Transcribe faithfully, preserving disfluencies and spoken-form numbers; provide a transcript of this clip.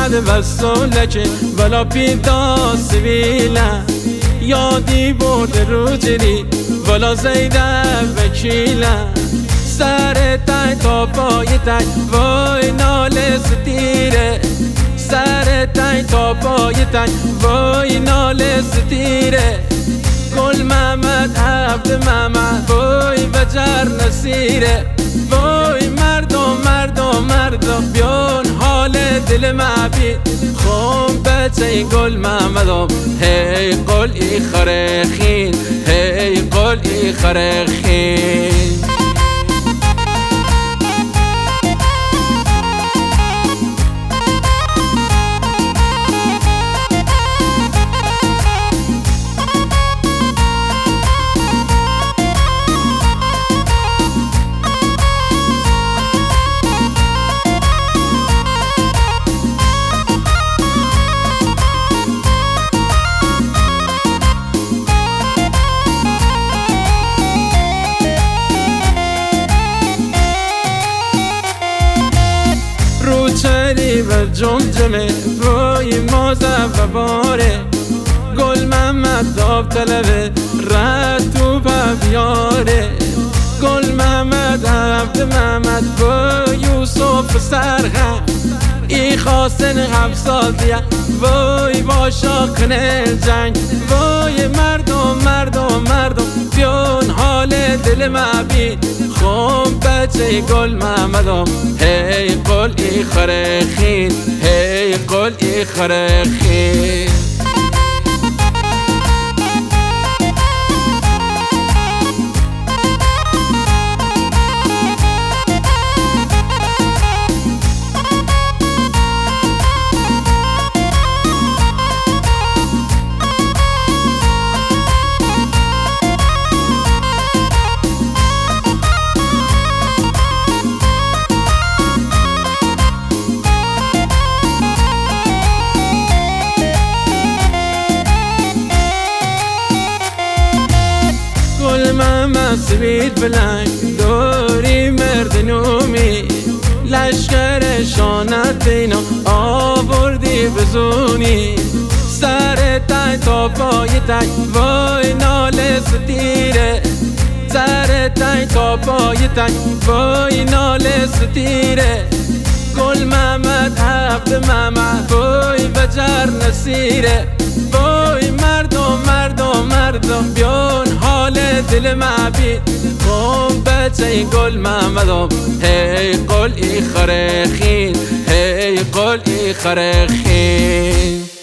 محمد وصولک ولا پیدا سویله یادی برد رو جری ولا زیدم وکیله سر تای تا پای تای وای ناله ستیره سر تای تا پای تای وای ناله ستیره گل محمد عبد محمد وای وجر نصیره وای مردم مردم مردم بیان حال دل معبید خون بچه گل محمدم هی قل ای خرخین هی قل ای خرخین چری و جمجمه وای مازف و باره گل محمد داب طلبه رد تو بیاره گل محمد عبد محمد با یوسف سرغم ای خواستن هفصادیه وای با شاکن جنگ وای مردم مردم مردم بیان حال دل معبید خون بچه گل محمدم هی قل ای خرخین هی قل ای خرخین محمد سوید بلنگ دوری مردنومی لشکر شانت بینا آوردی بزونی سر تای تا پای تای وای ناله ستیره سر تای تا پای تای وای ناله ستیره گل محمد عبد محمد وای وجر نصیره وای مردم مردم مردم بیان حال دل معبید خون بچه گل محمدم هی قل ای خرخین هی قل ای خرخین